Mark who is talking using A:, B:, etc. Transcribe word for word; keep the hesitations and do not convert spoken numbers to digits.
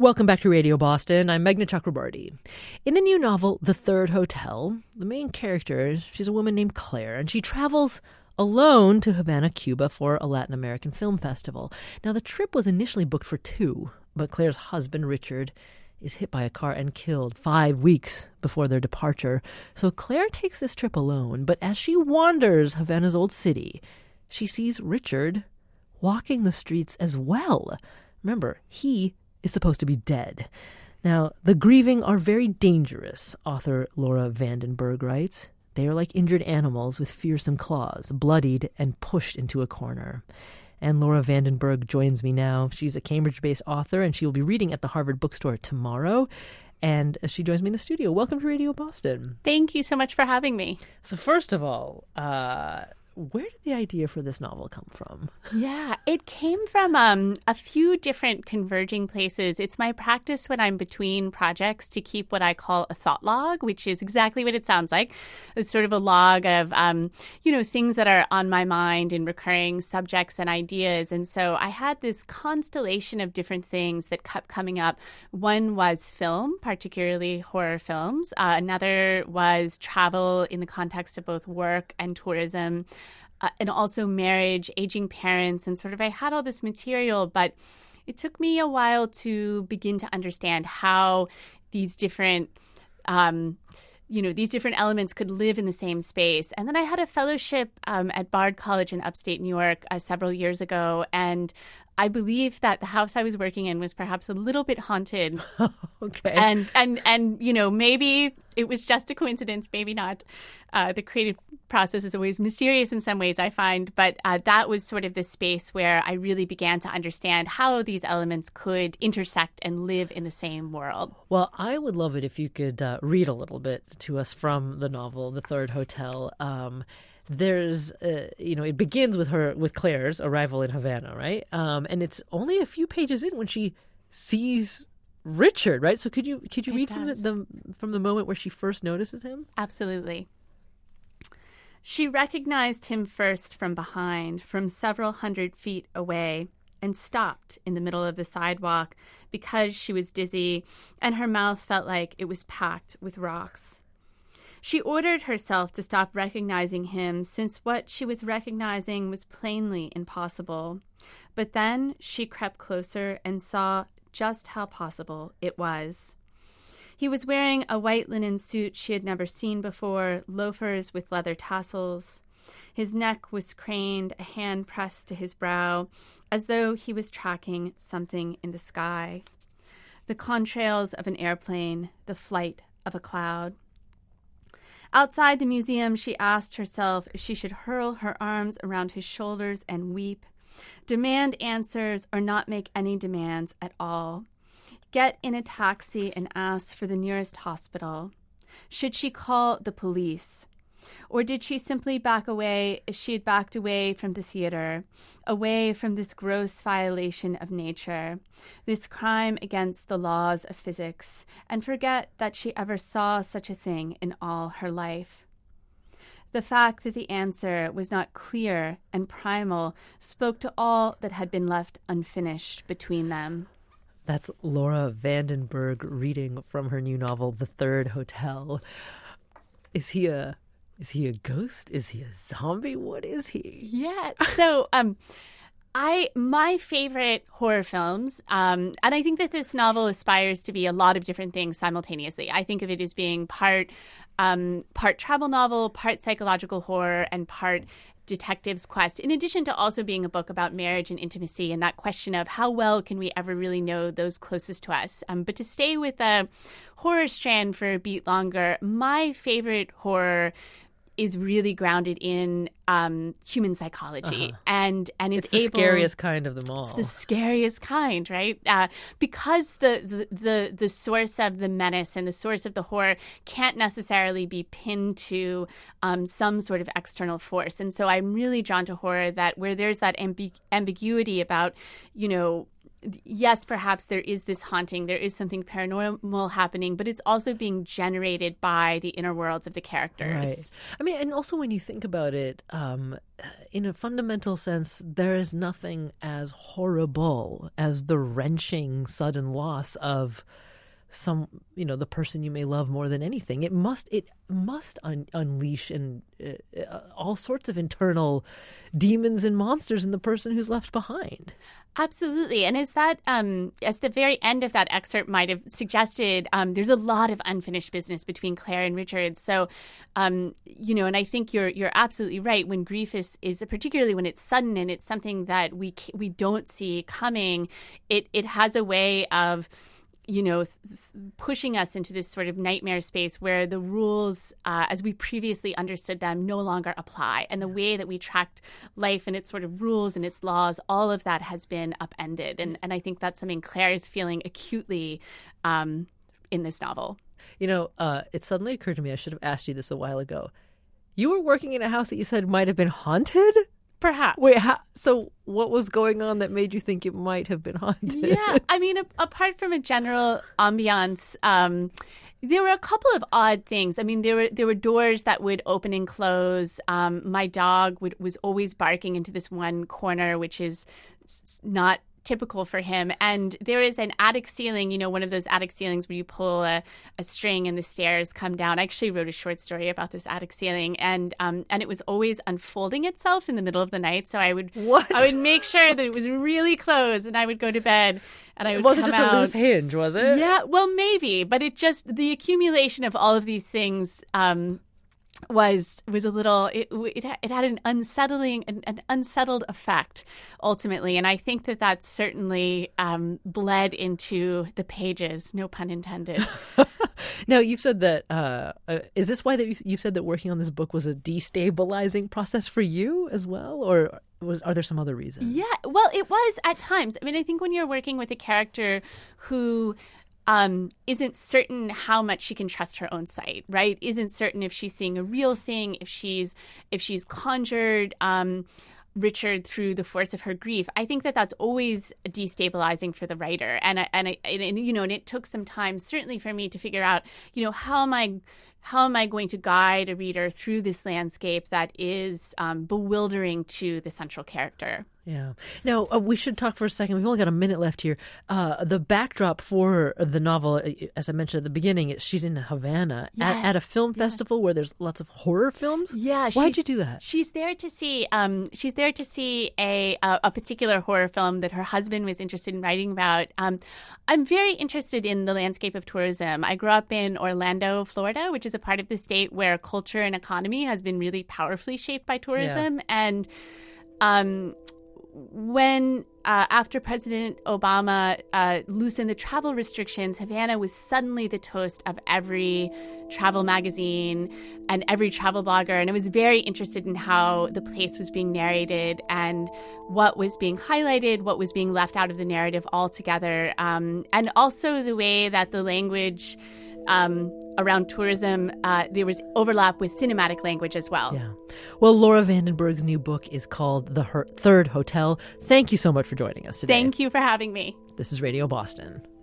A: Welcome back to Radio Boston. I'm Meghna Chakrabarti. In the new novel, The Third Hotel, the main character, she's a woman named Claire, and she travels alone to Havana, Cuba for a Latin American film festival. Now, the trip was initially booked for two, but Claire's husband, Richard, is hit by a car and killed five weeks before their departure. So Claire takes this trip alone, but as she wanders Havana's old city, she sees Richard walking the streets as well. Remember, he is supposed to be dead. Now, the grieving are very dangerous, author Laura Vandenberg writes. They are like injured animals with fearsome claws, bloodied and pushed into a corner. And Laura Vandenberg joins me now. She's a Cambridge-based author, and she will be reading at the Harvard Bookstore tomorrow. And she joins me in the studio. Welcome to Radio Boston.
B: Thank you so much for having me.
A: So first of all, uh, where did the idea for this novel come from?
B: Yeah, it came from um, a few different converging places. It's my practice when I'm between projects to keep what I call a thought log, which is exactly what it sounds like. It's sort of a log of, um, you know, things that are on my mind and recurring subjects and ideas. And so I had this constellation of different things that kept coming up. One was film, particularly horror films. Uh, another was travel in the context of both work and tourism. Uh, and also marriage, aging parents, and sort of I had all this material, but it took me a while to begin to understand how these different, um, you know, these different elements could live in the same space. And then I had a fellowship um, at Bard College in upstate New York uh, several years ago, and I believe that the house I was working in was perhaps a little bit haunted.
A: Okay.
B: And, and, and you know, maybe it was just a coincidence, maybe not. Uh, the creative process is always mysterious in some ways, I find. But uh, that was sort of the space where I really began to understand how these elements could intersect and live in the same world.
A: Well, I would love it if you could uh, read a little bit to us from the novel, The Third Hotel. Um There's, uh, you know, it begins with her, with Claire's arrival in Havana, right? Um, and it's only a few pages in when she sees Richard, right? So could you could you
B: It
A: read from the,
B: does.
A: the from the moment where she first notices him?
B: Absolutely. She recognized him first from behind, from several hundred feet away, and stopped in the middle of the sidewalk because she was dizzy and her mouth felt like it was packed with rocks. She ordered herself to stop recognizing him since what she was recognizing was plainly impossible. But then she crept closer and saw just how possible it was. He was wearing a white linen suit she had never seen before, loafers with leather tassels. His neck was craned, a hand pressed to his brow, as though he was tracking something in the sky. The contrails of an airplane, the flight of a cloud. Outside the museum, she asked herself if she should hurl her arms around his shoulders and weep, demand answers or not make any demands at all, get in a taxi and ask for the nearest hospital. Should she call the police? Or did she simply back away as she had backed away from the theater, away from this gross violation of nature, this crime against the laws of physics, and forget that she ever saw such a thing in all her life? The fact that the answer was not clear and primal spoke to all that had been left unfinished between them.
A: That's Laura Vandenberg reading from her new novel, The Third Hotel. Is he a Is he a ghost? Is he a zombie? What is he?
B: Yeah. So, um, I my favorite horror films, um, and I think that this novel aspires to be a lot of different things simultaneously. I think of it as being part um, part travel novel, part psychological horror, and part detective's quest, in addition to also being a book about marriage and intimacy and that question of how well can we ever really know those closest to us. Um, but to stay with the horror strand for a beat longer, my favorite horror is really grounded in um, human psychology.
A: Uh-huh.
B: And and
A: It's
B: is
A: the
B: able,
A: scariest kind of them all.
B: It's the scariest kind, right? Uh, because the, the, the, the source of the menace and the source of the horror can't necessarily be pinned to um, some sort of external force. And so I'm really drawn to horror that where there's that ambi- ambiguity about, you know, yes, perhaps there is this haunting, there is something paranormal happening, but it's also being generated by the inner worlds of the characters.
A: Right. I mean, and also when you think about it, um, in a fundamental sense, there is nothing as horrible as the wrenching sudden loss of some, you know, the person you may love more than anything. It must, it must un- unleash and uh, all sorts of internal demons and monsters in the person who's left behind.
B: Absolutely. And as that, um, as the very end of that excerpt might have suggested, um, there's a lot of unfinished business between Claire and Richard. So, um, you know, and I think you're you're absolutely right. When grief is, is particularly when it's sudden and it's something that we we don't see coming, it it has a way of, you know, th- th- pushing us into this sort of nightmare space where the rules, uh, as we previously understood them, no longer apply. And the way that we tracked life and its sort of rules and its laws, all of that has been upended. And, and I think that's something Claire is feeling acutely um, in this novel.
A: You know, uh, it suddenly occurred to me, I should have asked you this a while ago. You were working in a house that you said might have been haunted?
B: Perhaps.
A: Wait, how, so what was going on that made you think it might have been haunted?
B: Yeah, I mean, a, apart from a general ambiance, um, there were a couple of odd things. I mean, there were there were doors that would open and close. Um, my dog would, was always barking into this one corner, which is not typical for him. And there is an attic ceiling, you know, one of those attic ceilings where you pull a, a string and the stairs come down. I actually wrote a short story about this attic ceiling, and um, and it was always unfolding itself in the middle of the night. So I would
A: what?
B: I would make sure that it was really closed, and I would go to bed, and I would.
A: It wasn't
B: come
A: just
B: out.
A: a loose hinge, was it?
B: Yeah, well, maybe, but it just the accumulation of all of these things. Um, was was a little it it, it had an unsettling an, an unsettled effect ultimately, and I think that that certainly um, bled into the pages, no pun intended.
A: Now, you've said that uh, uh, is this why that you, you've said that working on this book was a destabilizing process for you as well, or was are there some other reasons?
B: Yeah, well, it was at times. I mean, I think when you're working with a character who Um, isn't certain how much she can trust her own sight, right? Isn't certain if she's seeing a real thing, if she's if she's conjured um, Richard through the force of her grief. I think that that's always destabilizing for the writer, and I, and, I, and you know, and it took some time certainly for me to figure out, you know, how am I. How am I going to guide a reader through this landscape that is um, bewildering to the central character?
A: Yeah. Now, uh, we should talk for a second. We've only got a minute left here. Uh, the backdrop for the novel, as I mentioned at the beginning, is she's in Havana
B: yes.
A: at, at a film
B: yeah.
A: festival where there's lots of horror films.
B: Yeah.
A: Why'd you do that?
B: She's there to see. Um, she's there to see a, a a particular horror film that her husband was interested in writing about. Um, I'm very interested in the landscape of tourism. I grew up in Orlando, Florida, which is a part of the state where culture and economy has been really powerfully shaped by tourism, yeah. and um. When, uh, after President Obama uh, loosened the travel restrictions, Havana was suddenly the toast of every travel magazine and every travel blogger. And I was very interested in how the place was being narrated and what was being highlighted, what was being left out of the narrative altogether. Um, and also the way that the language um, around tourism, uh, there was overlap with cinematic language as well.
A: Yeah. Well, Laura van den Berg's new book is called The Her- Third Hotel. Thank you so much for joining us today.
B: Thank you for having me.
A: This is Radio Boston.